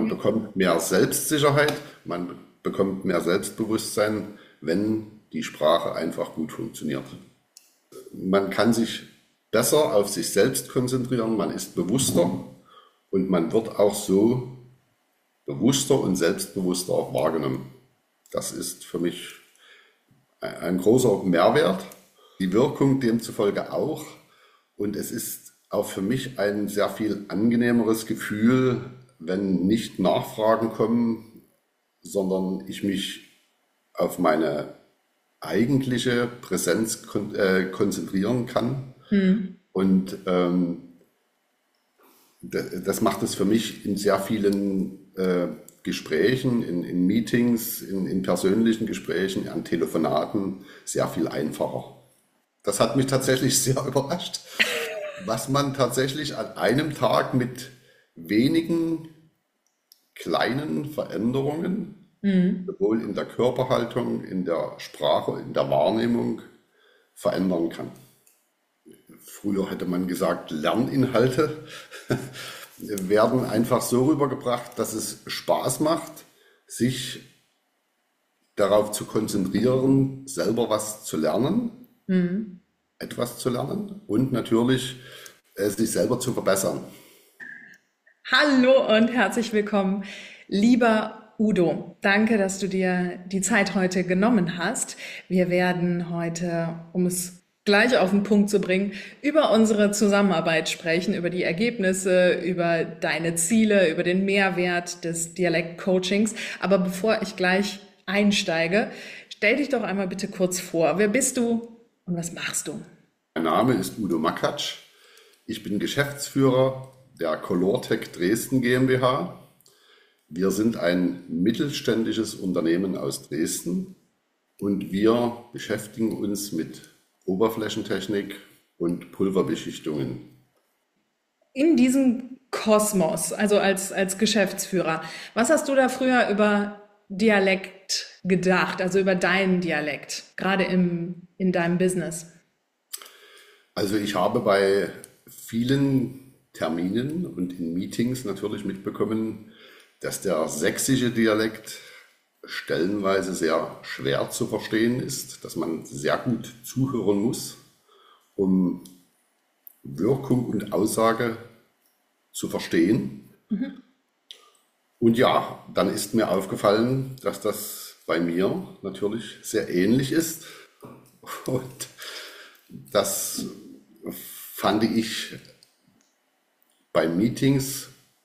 Man bekommt mehr Selbstsicherheit, man bekommt mehr Selbstbewusstsein, wenn die Sprache einfach gut funktioniert. Man kann sich besser auf sich selbst konzentrieren, man ist bewusster und man wird auch so bewusster und selbstbewusster auch wahrgenommen. Das ist für mich ein großer Mehrwert. Die Wirkung demzufolge auch. Und es ist auch für mich ein sehr viel angenehmeres Gefühl, wenn nicht Nachfragen kommen, sondern ich mich auf meine eigentliche Präsenz konzentrieren kann. Und das macht es für mich in sehr vielen Gesprächen, in Meetings, in persönlichen Gesprächen, an Telefonaten sehr viel einfacher. Das hat mich tatsächlich sehr überrascht, was man tatsächlich an einem Tag mit wenigen kleinen Veränderungen, sowohl in der Körperhaltung, in der Sprache, in der Wahrnehmung verändern kann. Früher hätte man gesagt, Lerninhalte werden einfach so rübergebracht, dass es Spaß macht, sich darauf zu konzentrieren, selber was zu lernen, etwas zu lernen und natürlich sich selber zu verbessern. Hallo und herzlich willkommen, lieber Udo. Danke, dass du dir die Zeit heute genommen hast. Wir werden heute, um es gleich auf den Punkt zu bringen, über unsere Zusammenarbeit sprechen, über die Ergebnisse, über deine Ziele, über den Mehrwert des Dialektcoachings. Aber bevor ich gleich einsteige, stell dich doch einmal bitte kurz vor. Wer bist du und was machst du? Mein Name ist Udo Makatsch. Ich bin Geschäftsführer der Colortec Dresden GmbH. Wir sind ein mittelständisches Unternehmen aus Dresden und wir beschäftigen uns mit Oberflächentechnik und Pulverbeschichtungen. In diesem Kosmos, also als Geschäftsführer, was hast du da früher über Dialekt gedacht, also über deinen Dialekt, gerade in deinem Business? Also ich habe bei vielen Terminen und in Meetings natürlich mitbekommen, dass der sächsische Dialekt stellenweise sehr schwer zu verstehen ist, dass man sehr gut zuhören muss, um Wirkung und Aussage zu verstehen. Und ja, dann ist mir aufgefallen, dass das bei mir natürlich sehr ähnlich ist. Und das fand ich bei Meetings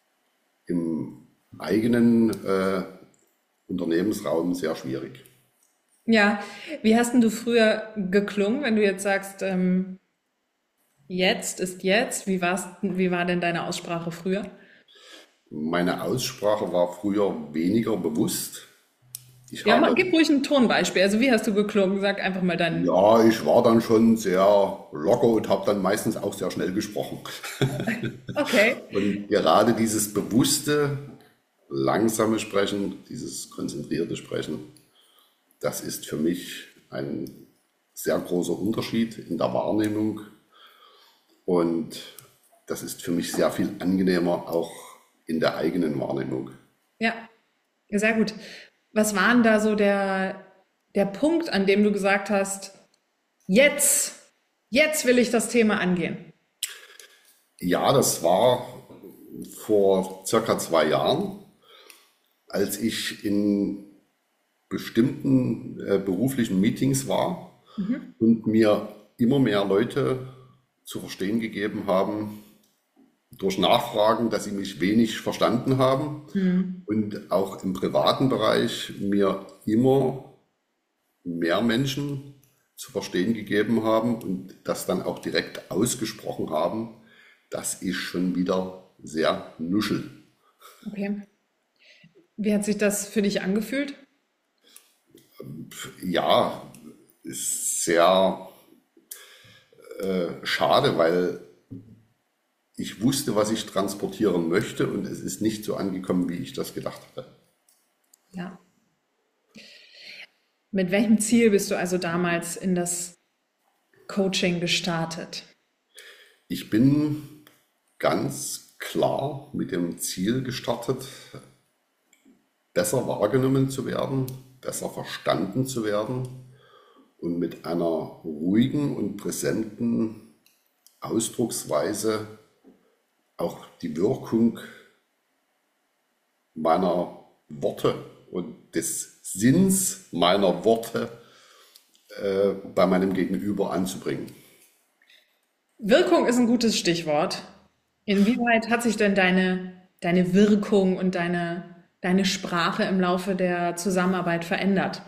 im eigenen Unternehmensraum sehr schwierig. Ja, wie hast denn du früher geklungen, wenn du jetzt sagst, jetzt ist jetzt? Wie war denn deine Aussprache früher? Meine Aussprache war früher weniger bewusst. Ich Ja, habe, gib ruhig ein Tonbeispiel. Also wie hast du geklungen? Sag einfach mal deinen. ja, ich war dann schon sehr locker und habe dann meistens auch sehr schnell gesprochen. Okay. Und gerade dieses bewusste, langsame Sprechen, dieses konzentrierte Sprechen, das ist für mich ein sehr großer Unterschied in der Wahrnehmung und das ist für mich sehr viel angenehmer auch in der eigenen Wahrnehmung. Ja, sehr gut. Was war denn da so der Punkt, an dem du gesagt hast, jetzt, jetzt will ich das Thema angehen? Ja, das war vor circa 2 Jahren, als ich in bestimmten beruflichen Meetings war und mir immer mehr Leute zu verstehen gegeben haben, durch Nachfragen, dass sie mich wenig verstanden haben und auch im privaten Bereich mir immer mehr Menschen zu verstehen gegeben haben und das dann auch direkt ausgesprochen haben, das ist schon wieder sehr nuschel. Okay. Wie hat sich das für dich angefühlt? Ja, ist sehr schade, weil ich wusste, was ich transportieren möchte und es ist nicht so angekommen, wie ich das gedacht hatte. Ja. Mit welchem Ziel bist du also damals in das Coaching gestartet? Ich bin ganz klar mit dem Ziel gestartet, besser wahrgenommen zu werden, besser verstanden zu werden und mit einer ruhigen und präsenten Ausdrucksweise auch die Wirkung meiner Worte und des Sinns meiner Worte bei meinem Gegenüber anzubringen. Wirkung ist ein gutes Stichwort. Inwieweit hat sich denn deine Wirkung und deine Sprache im Laufe der Zusammenarbeit verändert?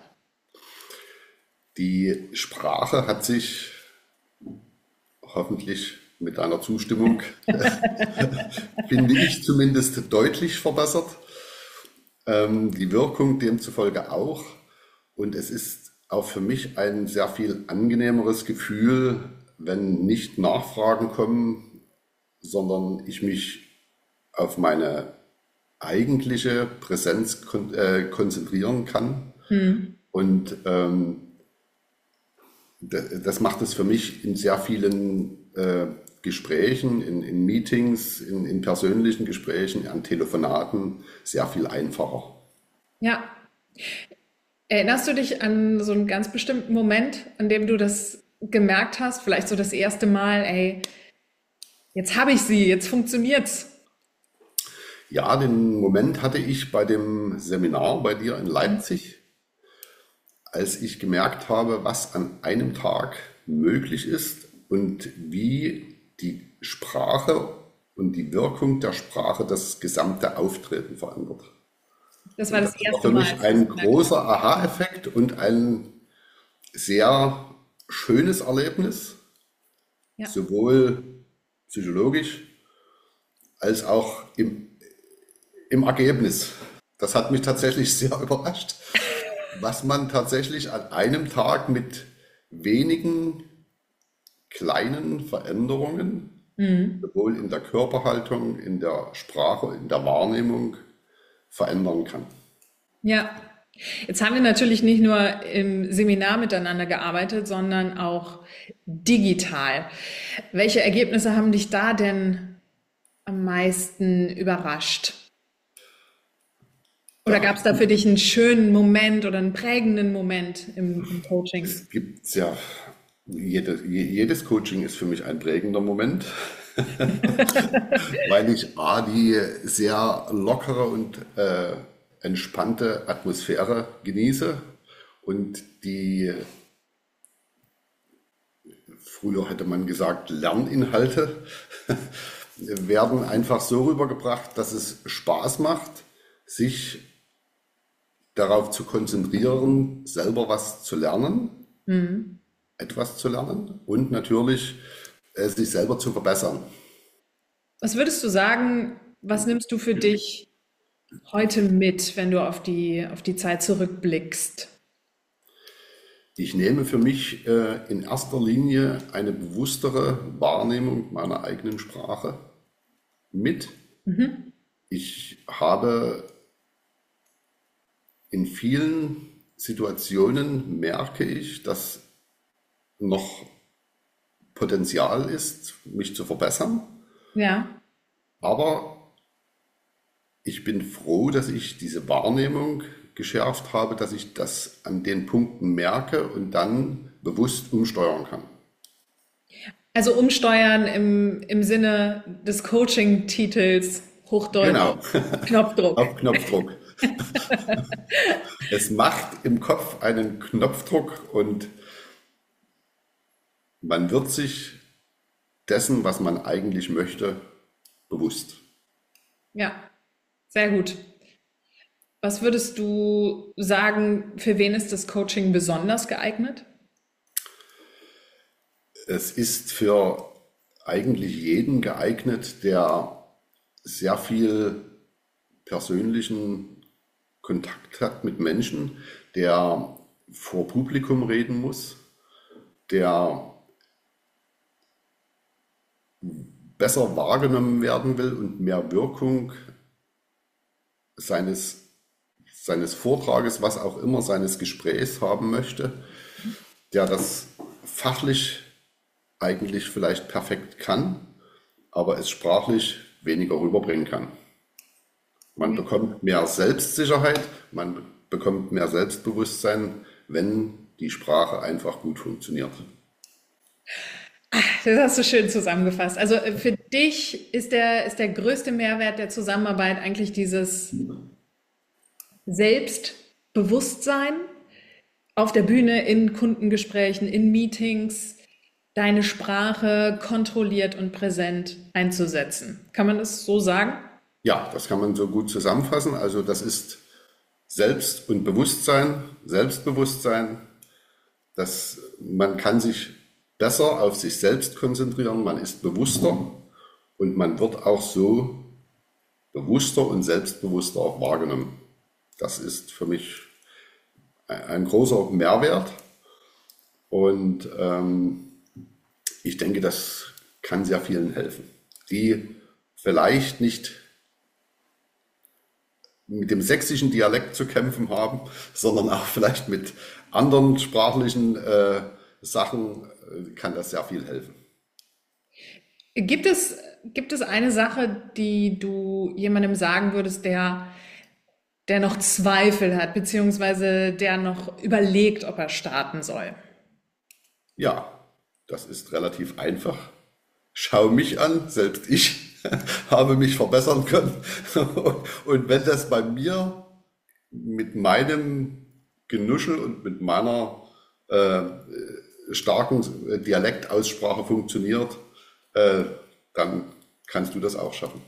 Die Sprache hat sich hoffentlich mit deiner Zustimmung, finde ich zumindest, deutlich verbessert. Die Wirkung demzufolge auch. Und es ist auch für mich ein sehr viel angenehmeres Gefühl, wenn nicht Nachfragen kommen, sondern ich mich auf meine eigentliche Präsenz konzentrieren kann. Und das macht es für mich in sehr vielen Gesprächen, in Meetings, in persönlichen Gesprächen, an Telefonaten sehr viel einfacher. Ja. Erinnerst du dich an so einen ganz bestimmten Moment, an dem du das gemerkt hast? Vielleicht so das erste Mal, ey, jetzt habe ich sie, jetzt funktioniert's. Ja, den Moment hatte ich bei dem Seminar bei dir in Leipzig, als ich gemerkt habe, was an einem Tag möglich ist und wie die Sprache und die Wirkung der Sprache das gesamte Auftreten verändert. Das war Und das das war erste für Mal, mich als du das ein gemerkt hast. großer Aha-Effekt und ein sehr schönes Erlebnis, Ja. sowohl psychologisch als auch im Ergebnis. Das hat mich tatsächlich sehr überrascht, was man tatsächlich an einem Tag mit wenigen kleinen Veränderungen, sowohl in der Körperhaltung, in der Sprache, in der Wahrnehmung verändern kann. Ja. Jetzt haben wir natürlich nicht nur im Seminar miteinander gearbeitet, sondern auch digital. Welche Ergebnisse haben dich da denn am meisten überrascht? Oder gab Da es da für dich einen schönen Moment oder einen prägenden Moment im Coaching? gibt es ja, jedes Coaching ist für mich ein prägender Moment, weil ich die sehr lockere und entspannte Atmosphäre genieße und die, früher hätte man gesagt, Lerninhalte werden einfach so rübergebracht, dass es Spaß macht, sich darauf zu konzentrieren, selber was zu lernen, etwas zu lernen und natürlich sich selber zu verbessern. Was würdest du sagen, was nimmst du für dich heute mit, wenn du auf die Zeit zurückblickst? Ich nehme für mich in erster Linie eine bewusstere Wahrnehmung meiner eigenen Sprache mit. Ich habe in vielen Situationen merke ich, dass noch Potenzial ist, mich zu verbessern. Ja, Aber ich bin froh, dass ich diese Wahrnehmung geschärft habe, dass ich das an den Punkten merke und dann bewusst umsteuern kann. also umsteuern im Sinne des Coaching-Titels, Hochdeutsch, Genau, Knopfdruck. auf Knopfdruck. Es macht im Kopf einen Knopfdruck und man wird sich dessen, was man eigentlich möchte, bewusst. Ja, sehr gut. Was würdest du sagen, für wen ist das Coaching besonders geeignet? Es ist für eigentlich jeden geeignet, der sehr viel persönlichen Kontakt hat mit Menschen, der vor Publikum reden muss, der besser wahrgenommen werden will und mehr Wirkung seines Vortrages, was auch immer, seines Gesprächs haben möchte, der das fachlich eigentlich vielleicht perfekt kann, aber es sprachlich weniger rüberbringen kann. Man bekommt mehr Selbstsicherheit, man bekommt mehr Selbstbewusstsein, wenn die Sprache einfach gut funktioniert. Das hast du schön zusammengefasst. Also für dich ist der größte Mehrwert der Zusammenarbeit eigentlich dieses Selbstbewusstsein auf der Bühne, in Kundengesprächen, in Meetings, deine Sprache kontrolliert und präsent einzusetzen. Kann man das so sagen? Ja, das kann man so gut zusammenfassen. Also das ist Selbst- und Bewusstsein, Selbstbewusstsein, dass man kann sich besser auf sich selbst konzentrieren, man ist bewusster und man wird auch so bewusster und selbstbewusster auch wahrgenommen. Das ist für mich ein großer Mehrwert und ich denke, das kann sehr vielen helfen, die vielleicht nicht mit dem sächsischen Dialekt zu kämpfen haben, sondern auch vielleicht mit anderen sprachlichen Sachen kann das sehr viel helfen. Gibt es eine Sache, die du jemandem sagen würdest, der noch Zweifel hat, beziehungsweise der noch überlegt, ob er starten soll? Ja, das ist relativ einfach. Schau mich an, selbst ich habe mich verbessern können. Und wenn das bei mir mit meinem Genuschel und mit meiner äh, starken Dialektaussprache funktioniert, äh, dann kannst du das auch schaffen.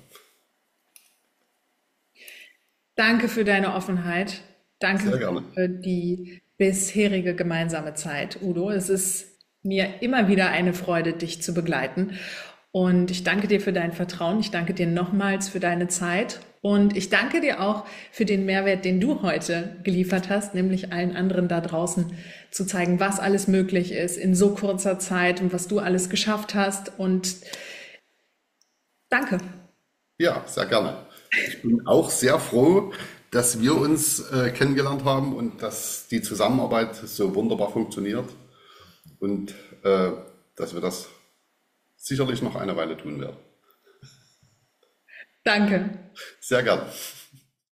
Danke für deine Offenheit. Danke Sehr gerne. für die bisherige gemeinsame Zeit, Udo. Es ist mir immer wieder eine Freude, dich zu begleiten. Und ich danke dir für dein Vertrauen. Ich danke dir nochmals für deine Zeit. Und ich danke dir auch für den Mehrwert, den du heute geliefert hast, nämlich allen anderen da draußen zu zeigen, was alles möglich ist in so kurzer Zeit und was du alles geschafft hast. Und danke. Ja, sehr gerne. Ich bin auch sehr froh, dass wir uns kennengelernt haben und dass die Zusammenarbeit so wunderbar funktioniert und dass wir das sicherlich noch eine Weile tun werden. Danke. Sehr gerne.